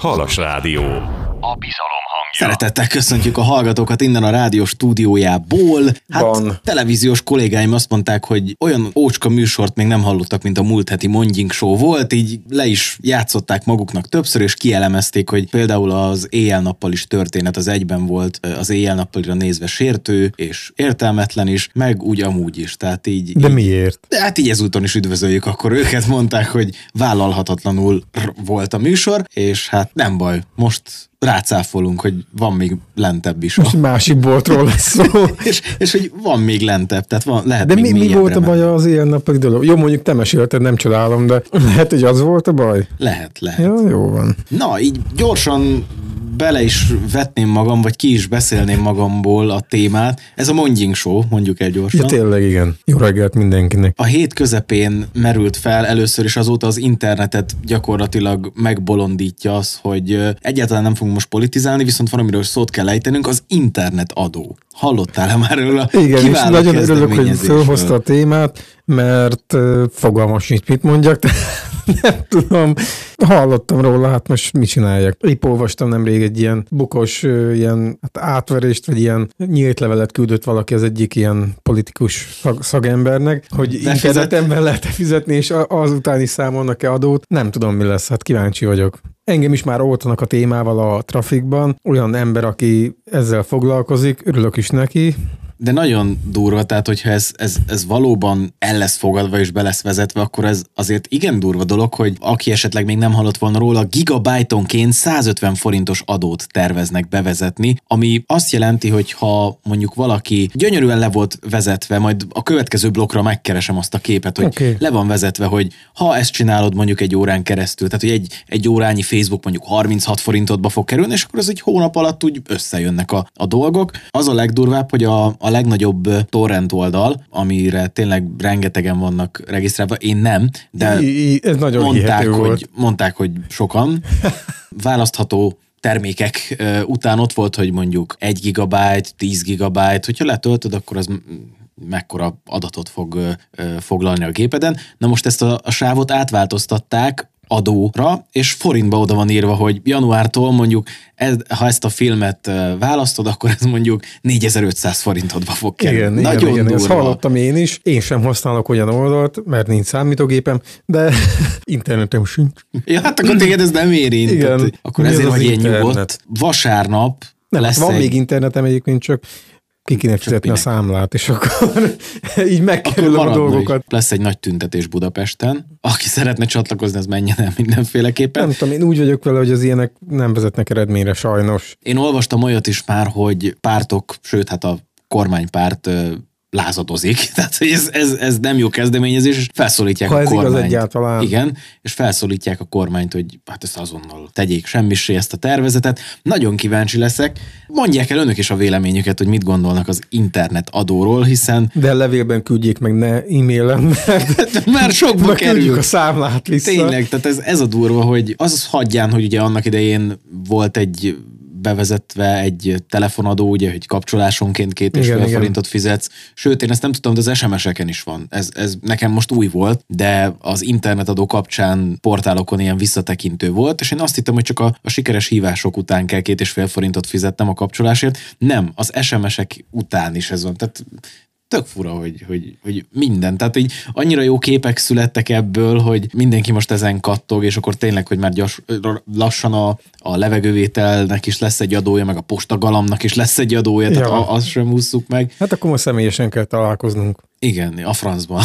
Halas Rádió. A bizalom hangja. Szeretettel köszöntjük a hallgatókat innen a rádió stúdiójából. Televíziós kollégáim azt mondták, hogy olyan ócska műsort még nem hallottak, mint a múlt heti Mondjink Show volt, így le is játszották maguknak többször, és kielemezték, hogy például az éjjel-nappal is történet az egyben volt, az éjjel-nappalira nézve sértő és értelmetlen is, meg úgy amúgy is. Tehát így, de miért? De hát így ezúton is üdvözöljük akkor őket, mondták, hogy vállalhatatlanul volt a műsor, és hát nem baj, most rácáfolunk, hogy van még lentebb is. Most másik boltról lesz szó. és hogy van még lentebb, tehát lehet de még mi volt a baj az ilyen nappali dolog? Jó, mondjuk te mesélted, nem csodálom, de lehet, hogy az volt a baj? Lehet. Ja, jó van. Na, így gyorsan bele is vetném magam, vagy ki is beszélném magamból a témát. Ez a Mondjink Show, mondjuk el gyorsan. Ja, tényleg, igen. Jó reggelt mindenkinek. A hét közepén merült fel először is, azóta az internetet gyakorlatilag megbolondítja az, hogy egyáltalán nem fogunk most politizálni, viszont valamiről szót kell ejtenünk, az internetadó. Hallottál-e már erről a igen, és nagyon örülök, hogy felhozta a témát, mert fogalmas nincs, mit mondjak, de nem tudom. Hallottam róla, hát most mit csináljak? Épp olvastam nemrég egy ilyen bukos ilyen átverést, vagy ilyen nyílt levelet küldött valaki az egyik ilyen politikus szagembernek, hogy internetemben lehet-e fizetni, és azután is számolnak-e adót. Nem tudom, mi lesz, hát kíváncsi vagyok. Engem is már oltanak a témával a trafikban. Olyan ember, aki ezzel foglalkozik, örülök is neki. De nagyon durva, tehát hogyha ez valóban el lesz fogadva és be lesz vezetve, akkor ez azért igen durva dolog, hogy aki esetleg még nem hallott volna róla, gigabájtonként 150 forintos adót terveznek bevezetni, ami azt jelenti, hogy ha mondjuk valaki gyönyörűen le volt vezetve, majd a következő blokkra megkeresem azt a képet, hogy le van vezetve, hogy ha ezt csinálod mondjuk egy órán keresztül, tehát hogy egy órányi Facebook mondjuk 36 forintotba fog kerülni, és akkor az egy hónap alatt úgy összejönnek a dolgok. Az a legdurvább, hogy a legnagyobb torrent oldal, amire tényleg rengetegen vannak regisztrálva, én nem, de ez nagyon mondták, hogy sokan. Választható termékek után ott volt, hogy mondjuk 1 gigabyte, 10 gigabyte, hogyha letöltöd, akkor az mekkora adatot fog foglalni a gépeden. Na most ezt a sávot átváltoztatták adóra, és forintba oda van írva, hogy januártól mondjuk, ha ezt a filmet választod, akkor ez mondjuk 4500 forintodba fog kerülni. Igen, igen, ezt hallottam én is. Én sem használok olyan oldalt, mert nincs számítógépem, de internetem sincs. Ja, hát akkor téged ez nem érint. Igen. Akkor ezért vagy ilyen nyugodt. Vasárnap lesz van még internetem egyébként, csak ki kéne fizetni a számlát, és akkor így megkerülöm a dolgokat. Lesz egy nagy tüntetés Budapesten. Aki szeretne csatlakozni, az menjen el mindenféleképpen. Nem tudom, én úgy vagyok vele, hogy az ilyenek nem vezetnek eredményre, sajnos. Én olvastam olyat is már, hogy pártok, sőt, hát a kormánypárt lázadozik. Tehát ez nem jó kezdeményezés, és felszólítják a kormányt. Ez igaz egyáltalán. Igen, és felszólítják a kormányt, hogy hát ezt azonnal tegyék semmissé ezt a tervezetet. Nagyon kíváncsi leszek. Mondják el önök is a véleményüket, hogy mit gondolnak az internet adóról, hiszen... De levélben küldjék meg, ne e-mailen, mert sokba kerül. Küldjük a számlát vissza. Tényleg, tehát ez a durva, hogy az hagyján, hogy ugye annak idején volt egy bevezetve egy telefonadó, ugye, hogy kapcsolásonként 2,5 forintot fizetsz. Sőt, én ezt nem tudtam, de az SMS-eken is van. Ez nekem most új volt, de az internetadó kapcsán portálokon ilyen visszatekintő volt, és én azt hittem, hogy csak a sikeres hívások után kell 2,5 forintot fizetnem a kapcsolásért. Nem, az SMS-ek után is ez van. Tehát tök fura, hogy minden. Tehát így annyira jó képek születtek ebből, hogy mindenki most ezen kattog, és akkor tényleg, hogy már lassan a levegővételnek is lesz egy adója, meg a postagalamnak is lesz egy adója, tehát azt sem ússzuk meg. Hát akkor most személyesen kell találkoznunk. Igen, a francban.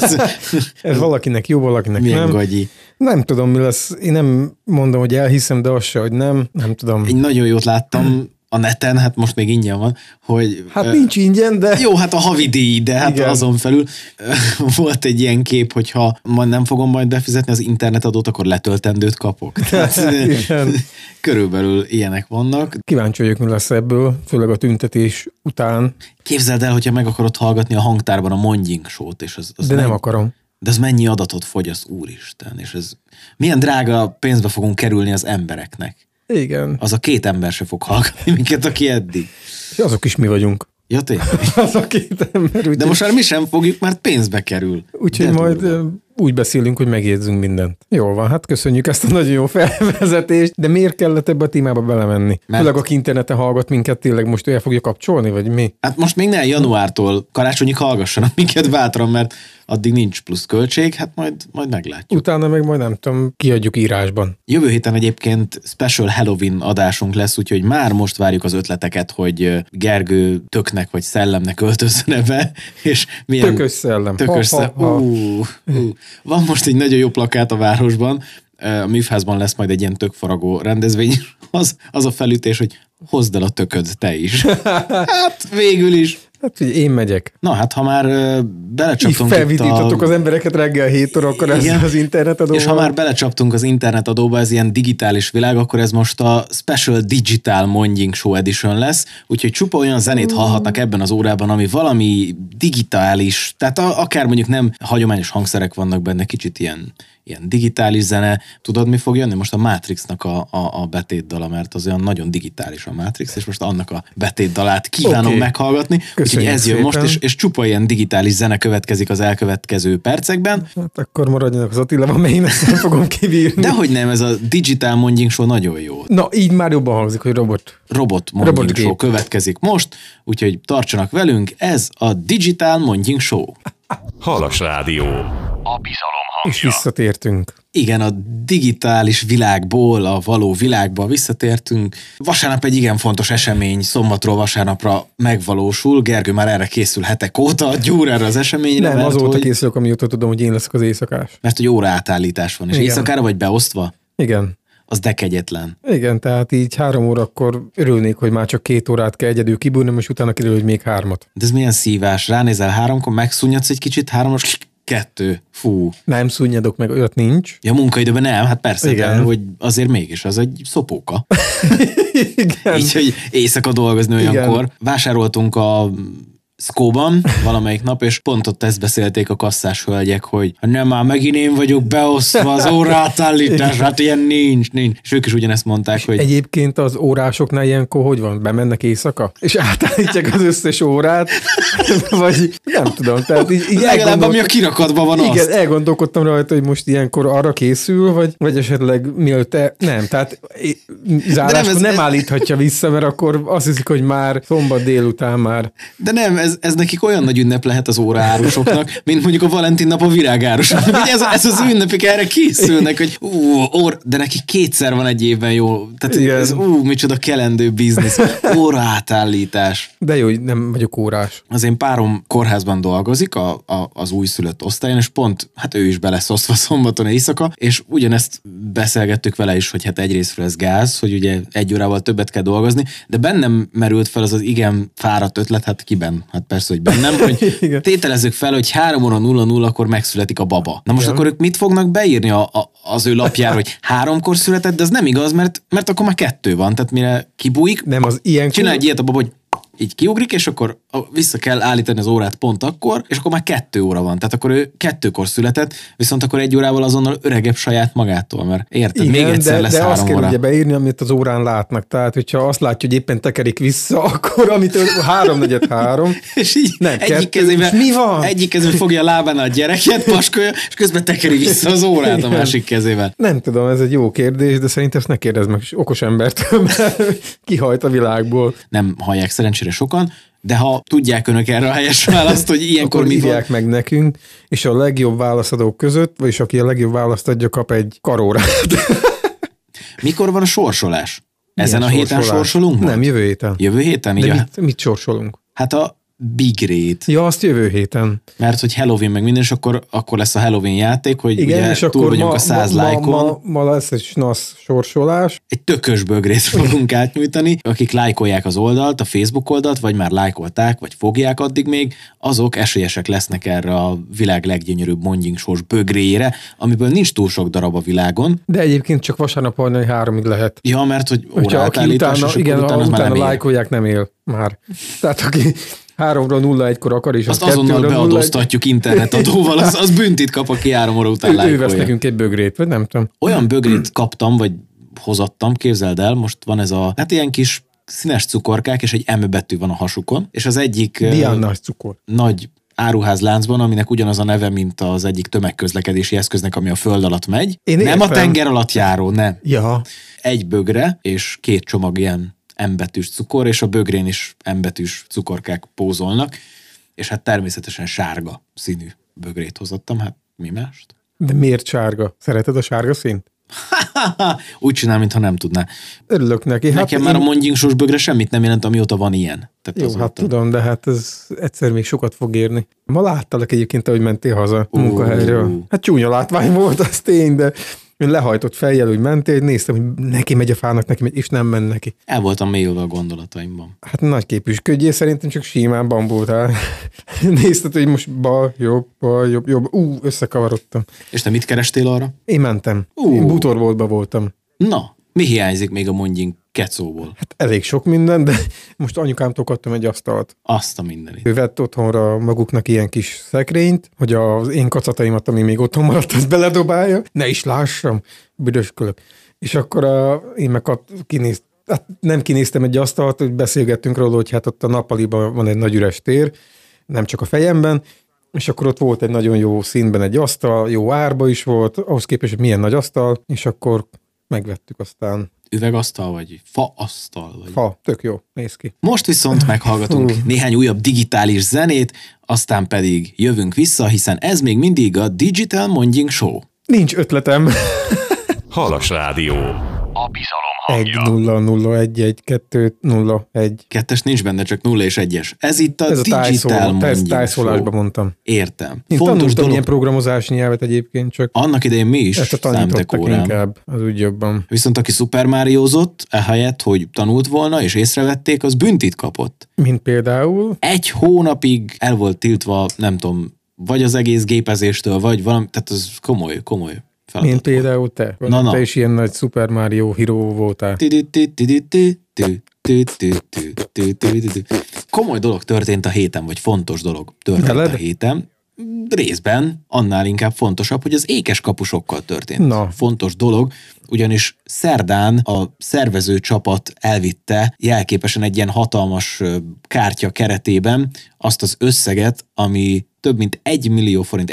Ez valakinek jó, valakinek milyen nem. Gagyi. Nem tudom, mi lesz. Én nem mondom, hogy elhiszem, de az se, hogy nem tudom. Egy nagyon jót láttam a neten, hát most még ingyen van, hogy... Hát nincs ingyen, de... Jó, hát a havidíj, de hát igen. Azon felül volt egy ilyen kép, hogyha nem fogom majd befizetni az internetadót, akkor letöltendőt kapok. Tehát, körülbelül ilyenek vannak. Kíváncsi vagyok, mi lesz ebből, főleg a tüntetés után. Képzeld el, hogyha meg akarod hallgatni a hangtárban a Mondjink Show-t, és az de nem akarom. De ez mennyi adatot fogyaszt, úristen, és ez milyen drága pénzbe fogunk kerülni az embereknek. Igen. Az a 2 ember se fog hallgatni minket, aki eddig. És azok is mi vagyunk. Ja, tényleg. Az a 2 ember. De most már mi sem fogjuk, mert pénzbe kerül. Úgyhogy majd úgy beszélünk, hogy megjegyzünk mindent. Jól van, hát köszönjük ezt a nagyon jó felvezetést, de miért kellett ebbe a témába belemenni? Főleg aki interneten hallgat minket, tényleg most el fogja kapcsolni, vagy mi? Hát most még ne januártól karácsonyig hallgassanak minket bátran, mert addig nincs plusz költség, hát majd meglátjuk. Utána meg majd nem tudom, kiadjuk írásban. Jövő héten egyébként special Halloween adásunk lesz, úgyhogy már most várjuk az ötleteket, hogy Gergő töknek vagy szellemnek öltözzön be, és milyen... Tökös szellem. Van most egy nagyon jó plakát a városban, a műfházban lesz majd egy ilyen tökfaragó rendezvény, az a felütés, hogy hozd el a tököd te is. Hát végül is. Hát, hogy én megyek. Na, hát ha már belecsaptunk felvidítottuk az embereket reggel 7 óra, akkor ez az internetadóval. És ha már belecsaptunk az internetadóba, ez ilyen digitális világ, akkor ez most a Special Digital Mondjing Show Edition lesz, úgyhogy csupa olyan zenét hallhatnak ebben az órában, ami valami digitális, tehát akár mondjuk nem hagyományos hangszerek vannak benne, kicsit ilyen digitális zene. Tudod, mi fog jönni? Most a Matrixnak a betétdala, mert az olyan nagyon digitális a Matrix, és most annak a betétdalát kívánom meghallgatni. Úgyhogy ez jön most, és csupa ilyen digitális zene következik az elkövetkező percekben. Hát akkor maradjanak az Attilában, mert én ezt nem fogom kibírni. Dehogy nem, ez a Digital Mondjing Show nagyon jó. Na, így már jobban hangzik, hogy Robot Mondjing Show következik most, úgyhogy tartsanak velünk, ez a Digital Mondjing Show. Halas Rádió. A bizalom hangja. És visszatértünk. Igen, a digitális világból a való világba visszatértünk. Vasárnap egy igen fontos esemény szombatról vasárnapra megvalósul. Gergő már erre készül hetek óta, gyúr erre az eseményre. Nem, azóta készülök, amióta tudom, hogy én leszek az éjszakás. Mert hogy óra átállítás van, és igen. Éjszakára vagy beosztva? Igen. Az de kegyetlen. Igen, tehát így 3 órakor örülnék, hogy már csak 2 órát kell egyedül kibújnom, és utána kiderül, hogy még 3. De ez milyen szívás? Ránézel 3-kor, megszunnyadsz egy kicsit, 3-os, 2. Fú. Nem szunnyadok meg, olyat nincs. Ja, munkaidőben nem, hát persze, de hogy azért mégis az egy szopóka. Igen. Így, hogy éjszaka dolgozni olyankor. Igen. Vásároltunk a Szkóban valamelyik nap, és pont ott ezt beszélték a kasszás hölgyek, hogy nem, már megint én vagyok beosztva az órátállítás, hát ilyen nincs. És ők is ugyanezt mondták, hogy... Egyébként az órásoknál ilyenkor hogy van? Bemennek éjszaka? És átállítják az összes órát? Vagy nem tudom. Tehát így legalább ami a kirakatban van. Igen, azt. Elgondolkodtam rajta, hogy most ilyenkor arra készül, vagy esetleg mielőtt nem. Tehát záráskor nem állíthatja vissza, mert akkor azt hiszik, hogy már szombat délután már. De nem, ez nekik olyan nagy ünnep lehet az óraárusoknak, mint mondjuk a Valentin nap a virágárusoknak. Ez az ünnepik erre készülnek, hogy de nekik 2-szer van egy évben jó. Tehát ez micsoda kelendő biznisz. Óra átállítás. De jó, hogy nem vagyok órás. Az én párom kórházban dolgozik az újszülött osztályon, és pont, hát ő is be lesz osztva szombaton éjszaka, és ugyanezt beszélgettük vele is, hogy hát egyrésztről ez gáz, hogy ugye 1 órával többet kell dolgozni, de bennem merült fel az igen fáradt ötlet, hát kiben? Hát persze, hogy bennem, hogy tételezzük fel, hogy 3:00 megszületik a baba. Na most akkor ők mit fognak beírni az ő lapjára, hogy 3-kor született, de ez nem igaz, mert akkor már 2 van, tehát mire kibújik, nem az ilyenkor... csinál egy ilyet a baba, hogy így kiugrik, és akkor vissza kell állítani az órát pont akkor, és akkor már 2 óra van. Tehát akkor ő 2-kor született, viszont akkor 1 órával azonnal öregebb saját magától, mert érted, igen, még egyszer lesz 3 óra. De azt kell ugye beírni, amit az órán látnak. Tehát, hogyha azt látja, hogy éppen tekerik vissza, akkor amitől 3:43. És így nem, egyik kezével fogja a lábán a gyereket, paskolja, és közben tekeri vissza az órát a másik kezével. Nem tudom, ez egy jó kérdés, de szerintem ezt ne kérdezd meg okos embertől, mert kihajt a világból. Nem hallják szerencsére sokan, de ha tudják önök erre a helyes választ, hogy ilyenkor mi van... meg nekünk, és a legjobb válaszadók között, vagyis aki a legjobb választ adja, kap egy karórát. Mikor van a sorsolás? Ezen a héten sorsolunk? Nem, jövő héten. Jövő héten? De mit sorsolunk? Hát a Big Rate. Ja, azt jövő héten. Mert hogy Halloween meg minden, és akkor lesz a Halloween játék, hogy igen, ugye és túl vagyunk a 100 lájkon. Ma lesz egy snasz sorsolás. Egy tökös bögrét fogunk átnyújtani. Akik lájkolják az oldalt, a Facebook oldalt, vagy már lájkolták, vagy fogják addig még, azok esélyesek lesznek erre a világ leggyönyörűbb Mondjing Show-s bögréjére, amiből nincs túl sok darab a világon. De egyébként csak vasárnap 3-ig lehet. Ja, mert hogy óraátállítás, és igen, utána lájkolják, nem él már. Tehát aki 3:01-kor akar, és azt azonnal beadóztatjuk internetadóval, az büntit kap, aki 3 óra után lájkolja. Ő vesz nekünk egy bögrét, vagy nem tudom. Olyan bögrét kaptam, vagy hozattam, képzeld el, most van ez a, hát ilyen kis színes cukorkák, és egy M betű van a hasukon, és az egyik Dián nagy cukor. Nagy áruházláncban, aminek ugyanaz a neve, mint az egyik tömegközlekedési eszköznek, ami a föld alatt megy. Nem értem. A tenger alatt járó, nem. Ja. Egy bögre, és 2 csomag ilyen M-betűs cukor, és a bögrén is M-betűs cukorkák pózolnak, és hát természetesen sárga színű bögrét hozottam, hát mi mást? De miért sárga? Szereted a sárga színt? Úgy csinál, mintha nem tudná. Örülök neki. Nekem már a mondjingsós bögre semmit nem jelent, amióta van ilyen. Tehát jó, azóta... hát tudom, de hát ez egyszer még sokat fog érni. Ma láttalak egyébként, ahogy mentél haza a munkahelyről. Hát csúnya látvány volt, az tény, de lehajtott fejjel, úgy mentél, néztem, hogy neki megy a fának, neki megy, és nem ment neki. El voltam mélyülve a gondolataimban. Hát nagy képüsködjél, szerintem csak simán bambultál. Nézted, hogy most bal, jobb, összekavarodtam. És te mit kerestél arra? Én mentem. Én bútorboltban voltam. Na, mi hiányzik még a mondjink kecóból? Hát elég sok minden, de most anyukámtól kaptam egy asztalt. Azt a mindenit. Ő vett otthonra maguknak ilyen kis szekrényt, hogy az én kacataimat, ami még otthon maradt, azt beledobálja. Ne is lássam, büdöskölök. És akkor én meg nem kinéztem egy asztalt, hogy beszélgettünk róla, hogy hát ott a nappaliban van egy nagy üres tér, nem csak a fejemben, és akkor ott volt egy nagyon jó színben egy asztal, jó árba is volt, ahhoz képest, hogy milyen nagy asztal, és akkor megvettük aztán. Üvegasztal, vagy faasztal? Vagy... Fa, tök jó, néz ki. Most viszont meghallgatunk néhány újabb digitális zenét, aztán pedig jövünk vissza, hiszen ez még mindig a Digital Mondjink Show. Nincs ötletem. Halas Rádió. A bizalom hangja. 1-0-0-1-1-2-0-1. 2-es nincs benne, csak 0 és 1-es. Ez itt a Digital Mondjink tájszólásban mondtam. Értem. Én tanultam ilyen programozási nyelvet egyébként, csak annak idején mi is ezt a tanítottak inkább, az úgy jobban. Viszont aki Super Mariozott, ehelyett, hogy tanult volna és észrevették, az büntit kapott. Mint például? 1 hónapig el volt tiltva, nem tudom, vagy az egész gépezéstől, vagy valami, tehát ez komoly feladat. Mint például te. Te is ilyen nagy Super Mario hero voltál. Komoly dolog történt a héten, vagy fontos dolog történt a héten. Részben annál inkább fontosabb, hogy az ékes kapusokkal történt. Fontos dolog, ugyanis szerdán a szervező csapat elvitte jelképesen egy ilyen hatalmas kártya keretében azt az összeget, ami több mint 1 millió forint,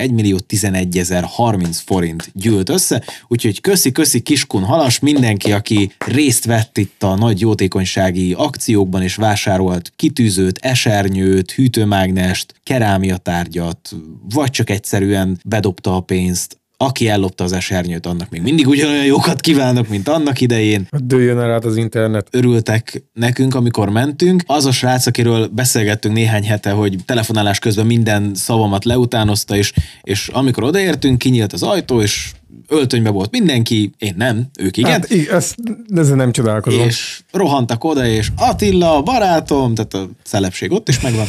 1.011.030 forint gyűlt össze, úgyhogy köszi Kiskun Halas, mindenki, aki részt vett itt a nagy jótékonysági akciókban és vásárolt kitűzőt, esernyőt, hűtőmágnest, kerámiatárgyat, vagy csak egyszerűen bedobta a pénzt. Aki ellopta az esernyőt, annak még mindig ugyanolyan jókat kívánok, mint annak idején. Dőljön el át az internet. Örültek nekünk, amikor mentünk. Az a srác, akiről beszélgettünk néhány hete, hogy telefonálás közben minden szavamat leutánozta, és amikor odaértünk, kinyílt az ajtó, és öltönybe volt mindenki, én nem, ők igen. Hát ezzel nem csodálkozom. És rohantak oda, és Attila, barátom, tehát a szelepség ott is megvan.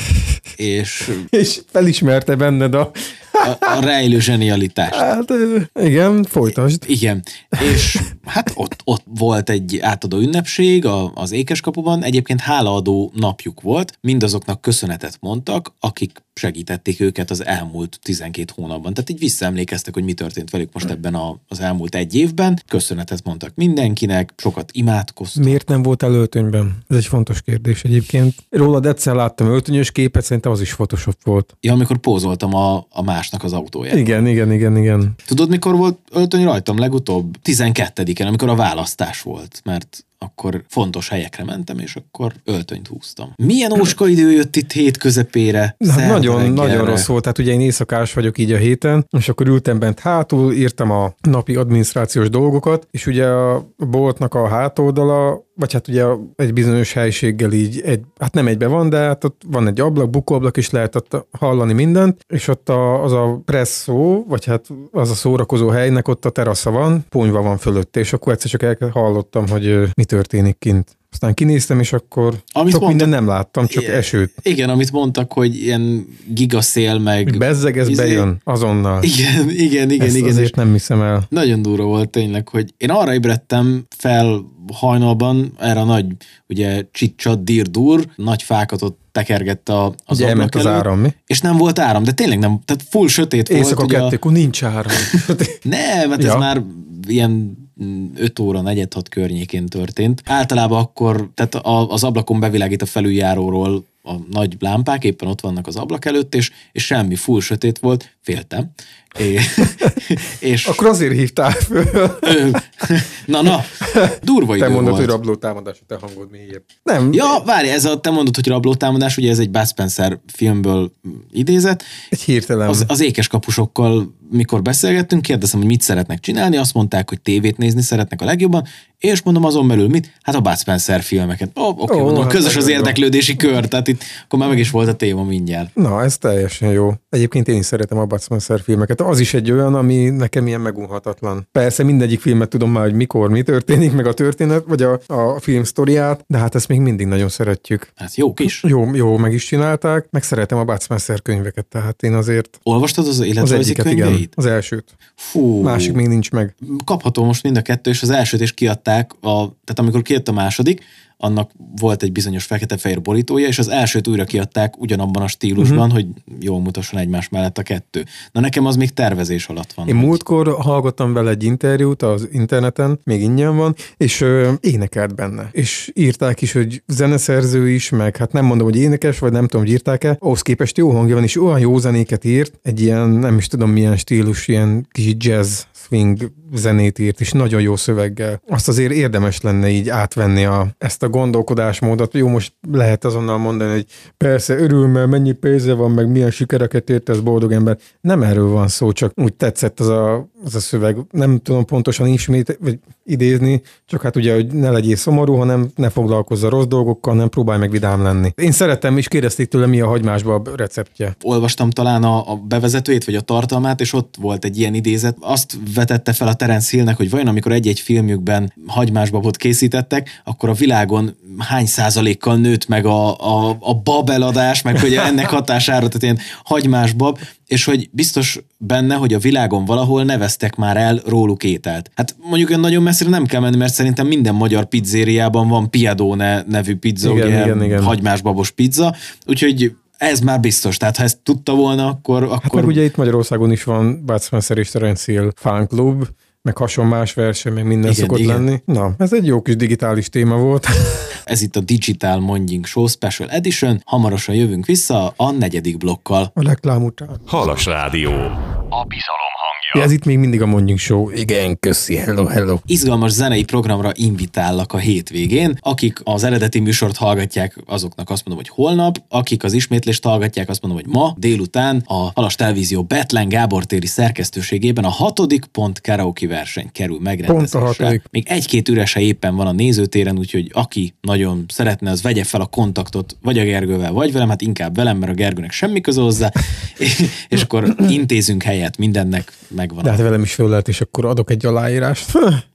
És felismerte benned a rejlő zsenialitást. Hát igen, folytasd. Igen, és hát ott volt egy átadó ünnepség az Ékeskapuban, egyébként hálaadó napjuk volt, mindazoknak köszönetet mondtak, akik segítették őket az elmúlt 12 hónapban. Tehát így visszaemlékeztek, hogy mi történt velük most ebben az elmúlt 1 évben. Köszönetet mondtak mindenkinek, sokat imádkoztak. Miért nem voltál öltönyben? Ez egy fontos kérdés egyébként. Rólad egyszer láttam öltönyös képet, szerintem az is Photoshop volt. Ja, amikor pózoltam a másnak az autóját. Igen. Tudod, mikor volt öltöny rajtam legutóbb? 12-en, amikor a választás volt, mert akkor fontos helyekre mentem, és akkor öltönyt húztam. Milyen óska idő jött itt hét közepére? Nagyon rossz volt, tehát ugye én éjszakás vagyok így a héten, és akkor ültem bent hátul, írtam a napi adminisztrációs dolgokat, és ugye a boltnak a hátoldala, vagy hát ugye egy bizonyos helységgel így, hát nem egybe van, de hát ott van egy ablak, bukóablak, és lehet ott hallani mindent, és ott az a presszó, vagy hát az a szórakozó helynek ott a terasza van, ponyva van fölötte, és akkor egyszer csak hallottam, hogy mi történik kint. Aztán kinéztem, és akkor minden nem láttam, csak esőt. Igen, amit mondtak, hogy ilyen gigaszél meg... Bezzeg, ez bejön azonnal. Igen. Azért nem hiszem el. Nagyon durva volt tényleg, hogy én arra ébredtem fel hajnalban, erre a nagy, ugye, csicsat, dirdur, nagy fákat ott tekergett az ablak az áram, mi? És nem volt áram, de tényleg nem, tehát full sötét volt. Éjszaka 2-kor nincs áram. Nem, mert ez már ilyen 5 óra, 4-6 környékén történt. Általában akkor, tehát az ablakon bevilágít a felüljáróról a nagy lámpák éppen ott vannak az ablak előtt, és semmi, full sötét volt, féltem. És akkor azért hívtál föl. Na, durva idő volt. Te mondod, hogy rablótámadás, a te hangod mélyebb. Nem. Ja, várj, te mondod, hogy rablótámadás, ugye ez egy Bud Spencer filmből idézet. Egy hirtelen. Az ékeskapusokkal, mikor beszélgettünk, kérdeztem, hogy mit szeretnek csinálni, azt mondták, hogy tévét nézni szeretnek a legjobban, és mondom, azon belül mit? Hát a Bud Spencer filmeket. Oké, mondom, közös az érdeklődési kör, tehát itt akkor már meg is volt a téma mindjárt. Na, ez teljesen jó. Egyébként én is szeretem a Bud Spencer filmeket. Az is egy olyan, ami nekem ilyen megunhatatlan. Persze mindegyik filmet tudom már, hogy mikor, mi történik, meg a történet, vagy a film sztoriát, de hát ezt még mindig nagyon szeretjük. Hát jók is. Jó, meg is csinálták, meg szeretem a Bud Spencer könyveket, tehát én azért... Olvastad az életrajzi könyveit? Igen, az elsőt. Fú. Másik még nincs meg. Kapható most mind a kettő, és az elsőt is kiadták, tehát amikor kijött a második, annak volt egy bizonyos fekete-fehér borítója, és az elsőt újra kiadták ugyanabban a stílusban, hogy jól mutasson egymás mellett a kettő. Na nekem az még tervezés alatt van. Én múltkor hallgattam vele egy interjút az interneten, még ingyen van, és énekelt benne. És írták is, hogy zeneszerző is, meg hát nem mondom, hogy énekes, vagy nem tudom, hogy írták-e, ahhoz képest jó hangja van, és olyan jó zenéket írt, egy ilyen, nem is tudom milyen stílus, ilyen kis jazz swing zenét írt, és nagyon jó szöveggel. Azt azért érdemes lenne így átvenni ezt a gondolkodásmódot. Jó, most lehet azonnal mondani, hogy persze örül, mert mennyi pénze van, meg milyen sikereket ért ez boldog ember. Nem erről van szó, csak úgy tetszett az a szöveg. Nem tudom pontosan vagy idézni, csak hát ugye, hogy ne legyél szomorú, hanem ne foglalkozz a rossz dolgokkal, nem próbálj meg vidám lenni. Én szeretem, és kérdezték tőle, mi a hagymásbab receptje. Olvastam talán a bevezetőjét, vagy a tartalmát, és ott volt egy ilyen idézet. Azt vetette fel a Terence Hillnek, hogy vajon amikor egy-egy filmjükben hagymásbabot készítettek, akkor a világon hány százalékkal nőtt meg a bab eladás, meg hogy ennek hatására, tehát ilyen hagymásbab, és hogy biztos benne, hogy a világon valahol neveztek már el róluk ételt. Hát mondjuk olyan nagyon messzire nem kell menni, mert szerintem minden magyar pizzériában van Piadone nevű pizza, igen. Hagymásbabos pizza, úgyhogy ez már biztos, tehát ha ezt tudta volna, akkor... Hát meg ugye itt Magyarországon is van Bud Spencer és Terence Hill Fan Club, meg hasonlás verseny, meg minden szokott lenni. Na, ez egy jó kis digitális téma volt. Ez itt a Digital Mondjink Show Special Edition. Hamarosan jövünk vissza a 4. blokkal. A reklám után. Halas Rádió. A bizalom hangja. Ez itt még mindig a Mondjink Show. Igen, köszi, hello. Izgalmas zenei programra invitálok a hétvégén. Akik az eredeti műsort hallgatják, azoknak azt mondom, hogy holnap. Akik az ismétlést hallgatják, azt mondom, hogy ma délután a Halas Televízió Bethlen Gábor téri szerkesztőségében a 6. pont karaoke verseny kerül megrendezésre. Még egy-két ürese éppen van a nézőtéren, úgyhogy aki nagyon szeretne, az vegye fel a kontaktot, vagy a Gergővel, vagy velem, hát inkább velem, mert a Gergőnek semmi köze hozzá, és akkor intézünk helyet, mindennek megvan. De hát velem is föl lehet, és akkor adok egy aláírást.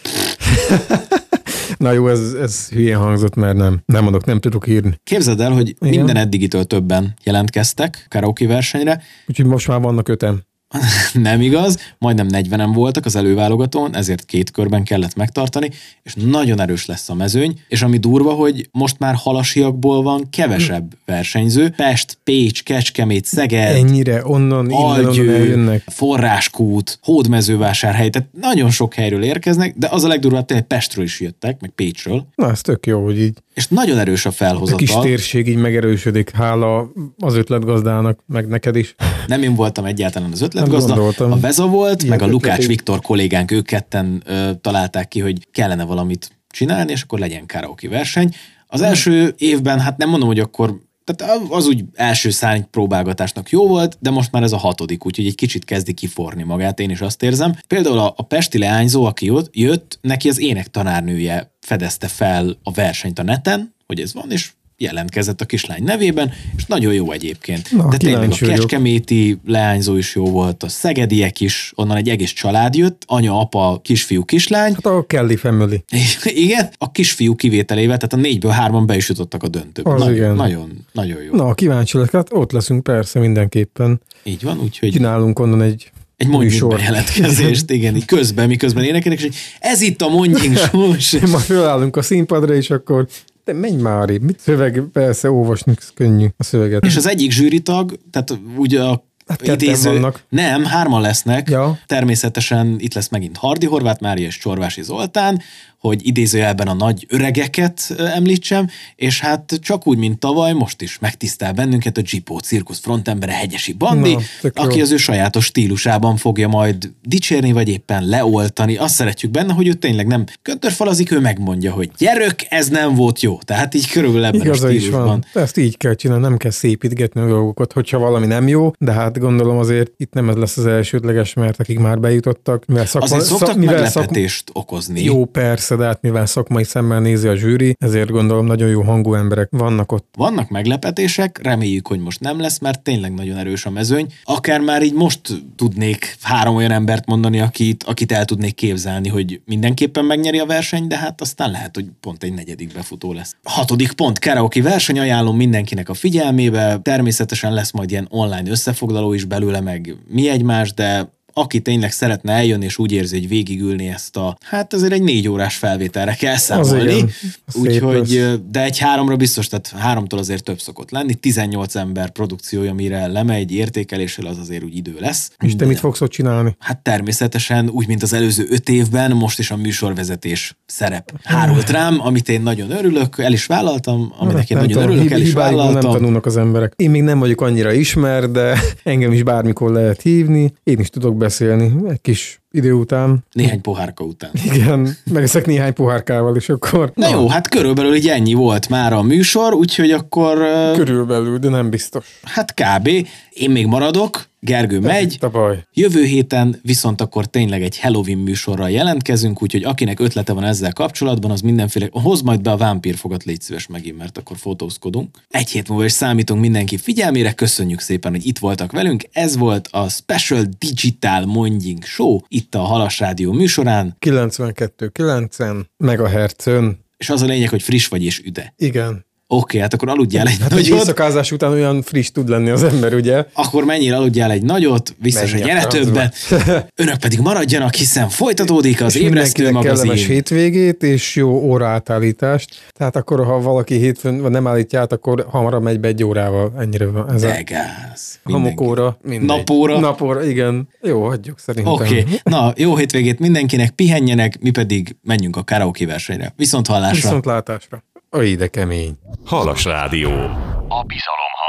Na jó, ez hülyén hangzott, mert nem tudok írni. Képzeld el, hogy minden eddigitől többen jelentkeztek karaoke versenyre. Úgyhogy most már vannak 5-en. Nem igaz, majdnem 40-en voltak az előválogatón, ezért 2 körben kellett megtartani, és nagyon erős lesz a mezőny, és ami durva, hogy most már halasiakból van kevesebb versenyző. Pest, Pécs, Kecskemét, Szeged, ennyire, onnan eljönnek. Forráskút, Hódmezővásárhely, tehát nagyon sok helyről érkeznek, de az a legdurvább, tényleg Pestről is jöttek, meg Pécsről. Na, ez tök jó, hogy így. És nagyon erős a felhozatal. A kis térség így megerősödik, hála az ötletgazdának, meg neked is. Nem én voltam egyáltalán az ötletgazda, a Veza volt, meg a Lukács Viktor kollégánk, ők ketten találták ki, hogy kellene valamit csinálni, és akkor legyen karaoke verseny. Az első évben, hát nem mondom, hogy akkor, tehát az úgy első szárny próbálgatásnak jó volt, de most már ez a 6., úgyhogy egy kicsit kezdi kiforni magát, én is azt érzem. Például a pesti leányzó, aki jött, neki az énektanárnője fedezte fel a versenyt a neten, hogy ez van, és jelentkezett a kislány nevében, és nagyon jó egyébként. Na, de tényleg a kecskeméti leányzó is jó volt, a szegediek is, onnan egy egész család jött, anya, apa, kisfiú, kislány. Hát a Kelly family. Igen, a kisfiú kivételével, tehát a 4-ből 3-an be is jutottak a döntőbe. Nagyon jó. Na, kíváncsi leszek, hát ott leszünk persze mindenképpen. Így van, úgyhogy... Csinálunk onnan egy Mondjink bejelentkezést, igen, így miközben énekelnek, és ez itt a Mondjink Show. Ma fölállunk a színpadra, és akkor te menj már, mit szöveg, persze olvasni könnyű a szöveget. És az egyik zsűritag, tehát ugye a idéző, vannak. Nem, 3 lesznek. Ja. Természetesen itt lesz megint Hardy Horváth Mária és Csorvási Zoltán, hogy idézőjelben a nagy öregeket említsem, és hát csak úgy, mint tavaly, most is megtisztel bennünket a Zsipó cirkusz frontembere Hegyesi Bandi, aki az ő sajátos stílusában fogja majd dicsérni, vagy éppen leoltani. Azt szeretjük benne, hogy ő tényleg nem köntörfalazik, ő megmondja, hogy gyerök, ez nem volt jó. Tehát így körülbelül ebben Igaza a stílusban. Is van. Ezt így kell csinálni, nem kell szépítgetni a dolgokat, hogyha valami nem jó, de hát gondolom azért itt nem ez lesz az elsődleges, mert akik már bejutottak. Azért szoktak meglepetést okozni. Jó, persze, de hát mivel szakmai szemmel nézi a zsűri, ezért gondolom nagyon jó hangú emberek vannak ott. Vannak meglepetések, reméljük, hogy most nem lesz, mert tényleg nagyon erős a mezőny. Akár már így most tudnék 3 olyan embert mondani, akit el tudnék képzelni, hogy mindenképpen megnyeri a verseny, de hát aztán lehet, hogy pont egy 4. befutó lesz. 6. pont, karaoke verseny, ajánlom mindenkinek a figyelmébe. Természetesen lesz majd ilyen online összefoglaló is belőle, meg mi egymás, de aki tényleg szeretne eljönni, és úgy érzi, hogy végigülni ezt hát azért egy 4 órás felvételre kell számolni. Úgyhogy, de egy 3-ra biztos, tehát 3-tól azért több szokott lenni. 18 ember produkciója, mire lemegy értékeléssel, az azért úgy idő lesz. És te mit fogsz ott csinálni? Hát természetesen, úgy, mint az előző 5 évben, most is a műsorvezetés szerep hárult rám, amit én nagyon örülök, el is vállaltam, aminek én nagyon örülök, el is vállaltam. Nem tanulnak az emberek. Én még nem vagyok annyira ismer, de engem is bármikor lehet hívni. Én is tudok beszélni egy kis idő után. Néhány pohárka után. Igen, megeszek néhány pohárkával, és akkor... Na jó, hát körülbelül így ennyi volt már a műsor, úgyhogy akkor... Körülbelül, de nem biztos. Hát kb. Én még maradok, Gergő megy. A baj. Jövő héten viszont akkor tényleg egy Halloween műsorral jelentkezünk, úgyhogy akinek ötlete van ezzel kapcsolatban, az mindenféle... Hoz majd be a vámpírfogat, légy szíves megint, mert akkor fotózkodunk. 1 hét múlva is számítunk mindenki figyelmére, köszönjük szépen, hogy itt voltak velünk. Ez volt a Special Digital Mondjink Show, itt a Halas Rádió műsorán. 92.9 MHz-ön. És az a lényeg, hogy friss vagy és üde. Igen. Oké, hát akkor aludjál egy nagyot. Egy éjszakázás után olyan friss tud lenni az ember, ugye? Akkor mennyire aludjál egy nagyot, vissza se gyere többet. Önök pedig maradjanak, hiszen folytatódik az Ébresztő magazin. Kellemes hétvégét és jó óraátállítást. Tehát akkor, ha valaki hétfőn nem állítja át, akkor hamarabb megy be 1 órával. Ennyire van. Ez de gáz. Hamukóra. Napóra, igen. Jó, hagyjuk szerintem. Oké. Na, jó hétvégét mindenkinek, pihenjenek, mi pedig menjünk a karaoke versenyre. Viszonthallásra. Viszontlátásra. Aj, de kemény. Halas Rádió. A bizalom